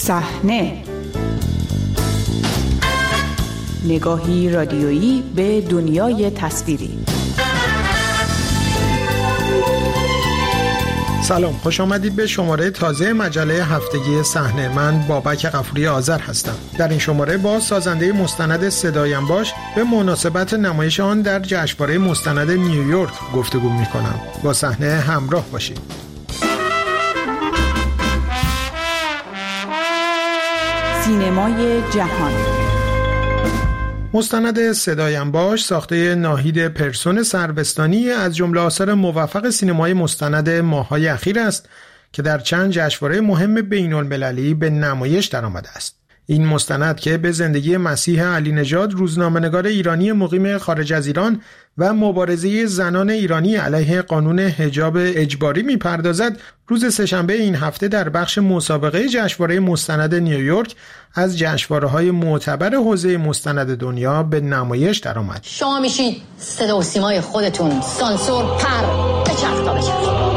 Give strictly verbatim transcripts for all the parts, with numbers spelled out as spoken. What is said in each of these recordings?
صحنه، نگاهی رادیویی به دنیای تصویری. سلام، خوش آمدید به شماره تازه مجله هفتگی صحنه. من بابک غفوری آذر هستم. در این شماره با سازنده مستند صدایم باش به مناسبت نمایش آن در جشنواره مستند نیویورک گفتگو می‌کنم. با صحنه همراه باشید. سینمای جهان. مستند صدایم باش ساخته ناهید پرسون سروستانی از جمله آثار موفق سینمای مستند ماه‌های اخیر است که در چند جشنواره مهم بین‌المللی به نمایش درآمده است. این مستند که به زندگی مسیح علی نژاد، روزنامه‌نگار ایرانی مقیم خارج از ایران و مبارزه زنان ایرانی علیه قانون حجاب اجباری می‌پردازد، روز سه‌شنبه این هفته در بخش مسابقه جشنواره مستند نیویورک از جشنواره‌های معتبر حوزه مستند دنیا به نمایش درآمد. شما میشید صدا و سیمای خودتون، سانسور پر بچرخ تا بچرخ.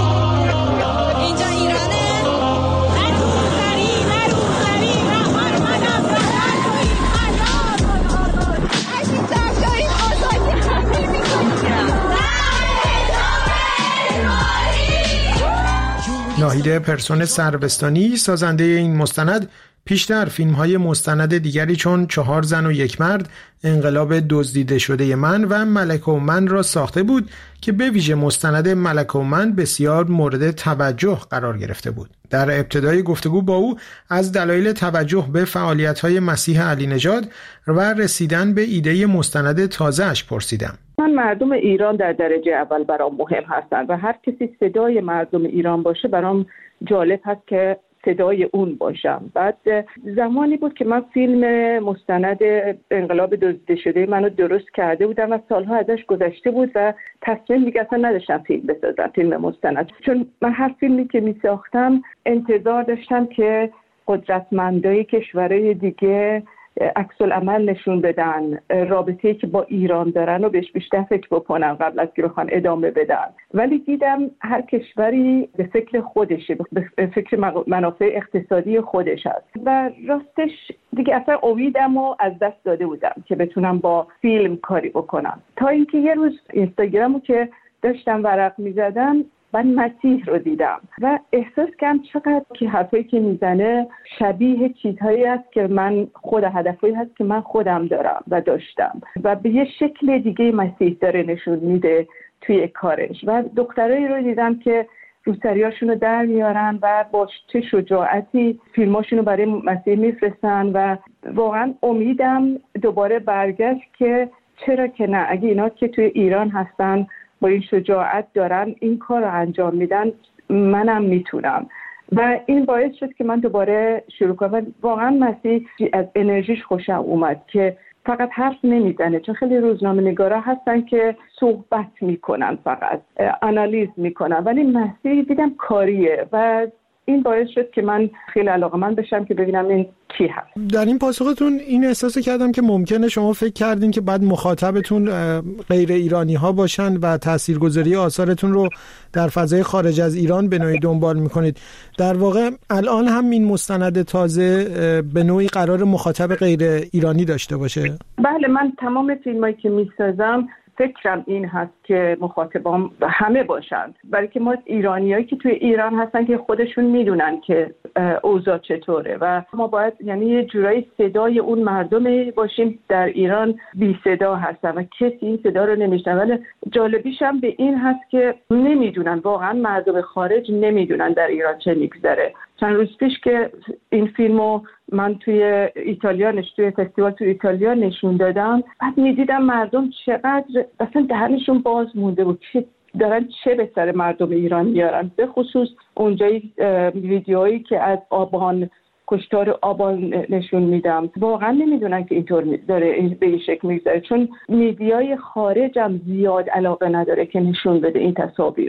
ناهید پرسون سروستانی سازنده این مستند پیشتر فیلم‌های مستند دیگری چون چهار زن و یک مرد، انقلاب دزدیده شده من و ملکه و من را ساخته بود که به ویژه مستند ملکه و من بسیار مورد توجه قرار گرفته بود. در ابتدای گفتگو با او از دلایل توجه به فعالیت‌های مسیح علی نژاد و رسیدن به ایده مستند تازه‌اش پرسیدم. من مردم ایران در درجه اول برام مهم هستند و هر کسی صدای مردم ایران باشه برام جالب هست که صدای اون باشم. بعد زمانی بود که من فیلم مستند انقلاب دزدیده شده منو درست کرده بودم و سالها ازش گذشته بود و تصمیم دیگه اصلا نداشتم فیلم بسازم، فیلم مستند، چون من هر فیلمی که می ساختم انتظار داشتم که قدرتمندای کشورهای دیگه عکس العمل نشون بدن، رابطه‌ای که با ایران دارن و بهش بیشتر فکر بکنن قبل از که بخوان ادامه بدن. ولی دیدم هر کشوری به فکر خودشه، به فکر منافع اقتصادی خودش است و راستش دیگه اصلا امیدم رو از دست داده بودم که بتونم با فیلم کاری بکنم، تا اینکه یه روز اینستاگرامو که داشتم ورق می‌زدم من مسیح رو دیدم و احساس کردم چقدر که حرفایی که میزنه شبیه چیزهایی است که من خود هدفایی هست که من خودم دارم و داشتم و به یه شکل دیگه مسیح داره نشون میده توی کارش. و دخترایی رو دیدم که روسریاشون رو در میارن و با چه شجاعتی فیلماشون رو برای مسیح میفرستن و واقعا امیدم دوباره برگشت که چرا که نه، اگه اینا که توی ایران هستن با این شجاعت دارن این کار رو انجام میدن، منم میتونم. و این باعث شد که من دوباره شروع کنم. واقعا مسیح از انرژیش خوشم اومد که فقط حرف نمیزنه، چون خیلی روزنامه نگارا هستن که صحبت میکنن، فقط آنالیز میکنن، ولی مسیح دیدم کاریه و این باعث شد که من خیلی علاقه‌مند بشم که ببینم این کی هست. در این پاسختون این احساس کردم که ممکنه شما فکر کردین که بعد مخاطبتون غیر ایرانی ها باشن و تاثیرگذاری آثارتون رو در فضای خارج از ایران به نوعی دنبال میکنید. در واقع الان هم این مستند تازه به نوعی قرار مخاطب غیر ایرانی داشته باشه؟ بله، من تمام فیلمایی که میسازم فکرم این هست که مخاطبام همه باشند، برای که ما ایرانیایی که توی ایران هستن که خودشون میدونن که اوضاع چطوره و ما باید یعنی یه جورایی صدای اون مردم باشیم. در ایران بی صدا هستن و کسی این صدا رو نمیشنوه. ولی جالبیش هم به این هست که نمیدونن، واقعا مردم خارج نمیدونن در ایران چه میگذره. چند روز پیش که این فیلمو من توی ایتالیا نش توی فستیوال توی ایتالیا نشون دادم، بعد میدیدم مردم چقدر اصلا دهنشون باز مونده بود که دارن چه به سر مردم ایران میارن، به خصوص اونجایی ویدیوهایی که از آبان کشتار آبان نشون میدم. واقعا نمیدونن که اینطور داره به این شکل میگذره، چون میدیای خارج هم زیاد علاقه نداره که نشون بده این تصاویر رو.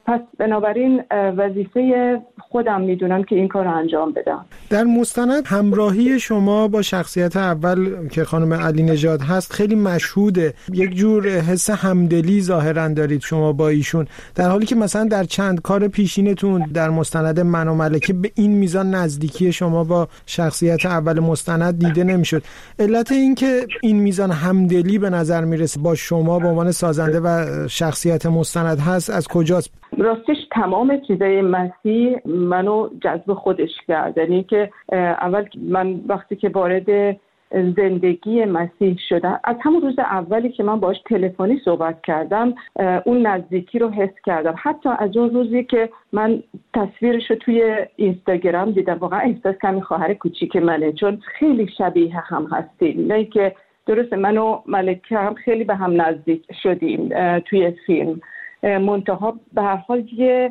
پس بنابراین وظیفه خودم میدونم که این کار رو انجام بدم. در مستند همراهی شما با شخصیت اول که خانم علی نژاد هست خیلی مشهوده، یک جور حس همدلی ظاهرا دارید شما با ایشون، در حالی که مثلا در چند کار پیشینتون در مستند من و ملکه به این میزان نزدیکی شما با شخصیت اول مستند دیده نمیشد. علت این که این میزان همدلی به نظر میرسه با شما به عنوان سازنده و شخصیت مستند هست از کجاست؟ راستش تمام چیزای مسیح منو جذب خودش کرد. یعنی که اول من وقتی که وارد زندگی مسیح شدم، از همون روز اولی که من باهاش تلفنی صحبت کردم اون نزدیکی رو حس کردم. حتی از اون روزی که من تصویرش رو توی اینستاگرام دیدم واقعا احساس کردم خواهر کوچیک منه، چون خیلی شبیه هم هستیم. نه که درسته من و ملکه هم خیلی به هم نزدیک شدیم توی فیلم، منتها به هر حال یه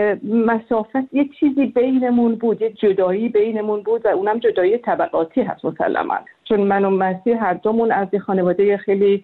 مسافت، یه چیزی بینمون بود، یه جدایی بینمون بود و اونم جدایی طبقاتی هست مسلماً، چون من و مسیح هر دومون از یه خانواده خیلی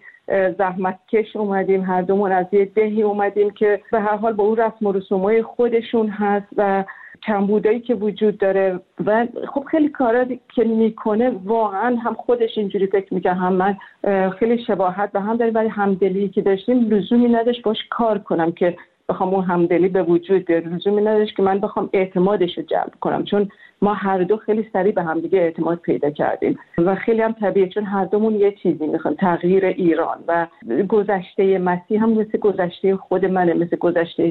زحمتکش اومدیم، هر دومون از یه دهی اومدیم که به هر حال با اون رسم و رسومای خودشون هست و کمبودایی که وجود داره و خب خیلی کارا که میکنه واقعا هم خودش اینجوری فکر میکنه هم من خیلی شباهت به هم داریم، ولی همدلی که داشتیم لزومی نداشت باش کار کنم که بخوام اون همدلی به وجود بیاد، لزومی نداشت که من بخوام اعتمادش رو جلب کنم، چون ما هر دو خیلی سریع به هم دیگه اعتماد پیدا کردیم و خیلی هم طبیعیه، چون هر دومون یه چیزی میخوام، تغییر ایران و گذشته مسیح هم مثل گذشته خود منه، مثل گذشته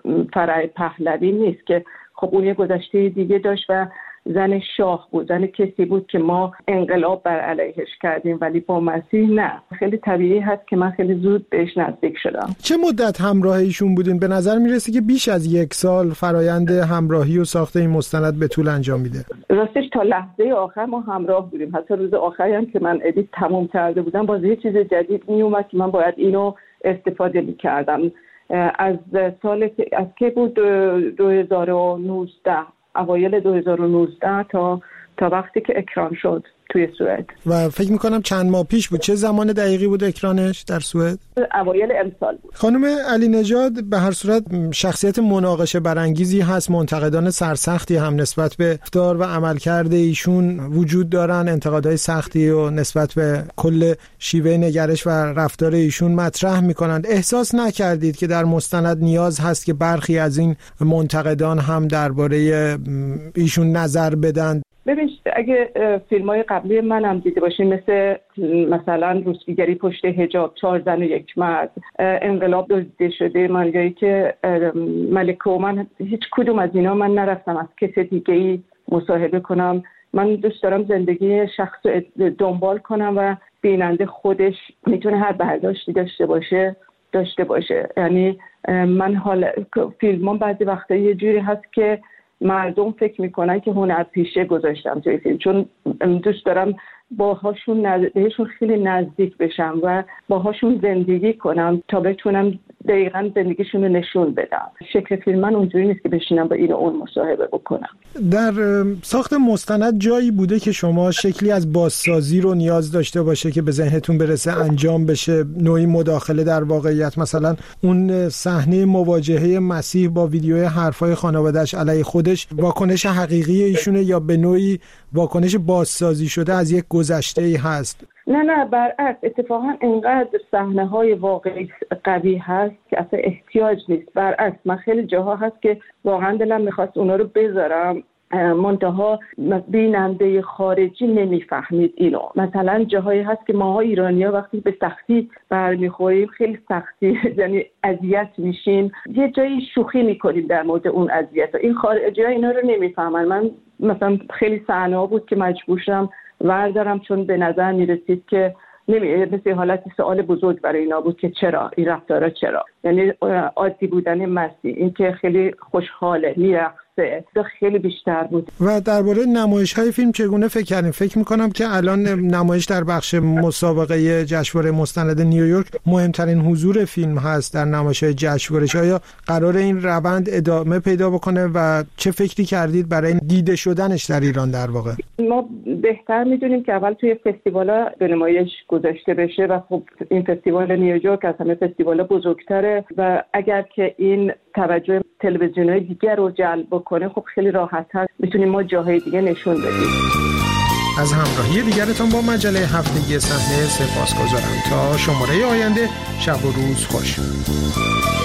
فرح پهلوی نیست که خب اون یه گذشته دیگه داشت و زن شاه بود، زن کسی بود که ما انقلاب بر علیهش کردیم، ولی با مسیح نه. خیلی طبیعی هست که من خیلی زود بهش نزدیک شدم. چه مدت همراه ایشون بودین؟ به نظر میرسه که بیش از یک سال فرایند همراهی و ساخت این مستند به طول انجام میده. راستش تا لحظه آخر ما همراه بودیم، حتی روز آخری هم که من ادیت تموم کرده بودم باز یه چیز جدید میومد که من باید اینو استفاده میکردم. از سال از که بود دو هزار و نوزده، اوایل دو هزار و نوزده تا تا وقتی که اکران شد توی سوئد و فکر میکنم چند ماه پیش بود. چه زمان دقیقی بود اکرانش در سوئد؟ اوایل امسال بود. خانم علی نژاد به هر صورت شخصیت مناقشه برانگیزی هست، منتقدان سرسختی هم نسبت به رفتار و عملکرد ایشون وجود دارن، انتقادهای سختی و نسبت به کل شیوه نگرش و رفتار ایشون مطرح میکنند. احساس نکردید که در مستند نیاز هست که برخی از این منتقدان هم درباره ایشون نظر بدن؟ ببین اگه فیلم‌های قبلی منم دیده باشین، مثل مثلا روسپیگری پشت حجاب، چهار زن و یک مرد، انقلاب دزدیده شده من، جایی که ملکه و من، هیچ کدوم از اینا من نرفتم از کس دیگه‌ای مصاحبه کنم. من دوست دارم زندگی شخص رو دنبال کنم و بیننده خودش میتونه هر برداشتی داشته باشه داشته باشه. یعنی من حال فیلمام بعضی وقتا یه جوری هست که مردم فکر میکنن که هنرپیشه گذاشتم توی فیلم، چون دوست دارم باهاشون نز... بهشون خیلی نزدیک بشم و باهاشون زندگی کنم تا بتونم دقیقاً زندگیشون رو نشون بدم. شکل فیلم من اونجوری نیست که بشینم با این و اون مصاحبه بکنم. در ساخت مستند جایی بوده که شما شکلی از بازسازی رو نیاز داشته باشه که به ذهنتون برسه انجام بشه، نوعی مداخله در واقعیت، مثلا اون صحنه مواجهه مسیح با ویدیوی حرفای خانواده‌اش علیه خودش واکنش حقیقی ایشونه یا به نوعی واکنش بازسازی شده از یک گذشته‌ای هست؟ نه نه برعکس، اتفاقا اینقدر صحنه‌های واقعی قوی هست که اصلا احتیاج نیست. برعکس من خیلی جاها هست که واقعا دلم میخواست اونا رو بذارم، منتها بیننده خارجی نمیفهمید اینو. مثلا جاهایی هست که ماها ایرانی‌ها وقتی به سختی برمیخوریم، خیلی سختی یعنی اذیت میشیم، یه جایی شوخی میکنیم در مورد اون اذیت. این خارجی‌ها اینا رو نمیفهمن. من مثلا خیلی صحنه‌ها بود که مجبور شدم وردارم، چون به نظر میرسید که نمی مثل حالت سوال بزرگ برای اینا بود که چرا این رفتارا، چرا، یعنی عادی بودن مسیح، این که خیلی خوشحاله، میرقصه، خیلی بیشتر بود. و درباره نمایش‌های فیلم چگونه فکر کردیم؟ فکر می‌کنم که الان نمایش در بخش مسابقه جشنواره مستند نیویورک مهمترین حضور فیلم هست در نمایش‌های جشنواره. آیا قرار این روند ادامه پیدا بکنه و چه فکری کردید برای دیده شدنش در ایران در واقع؟ ما بهتر می‌دونیم که اول توی فستیوالا به نمایش گذاشته بشه و خب این فستیوال نیویورک از همه فستیوالا بزرگتره و اگر که این توجه تلویزیون‌های دیگر رو جلب بکنه خب خیلی راحت‌تر میتونیم ما جاهای دیگه نشون بدیم. از همراهی دیگرتون با مجله هفتگی صحنه سپاسگزارم. تا شماره آینده، شب و روز خوش.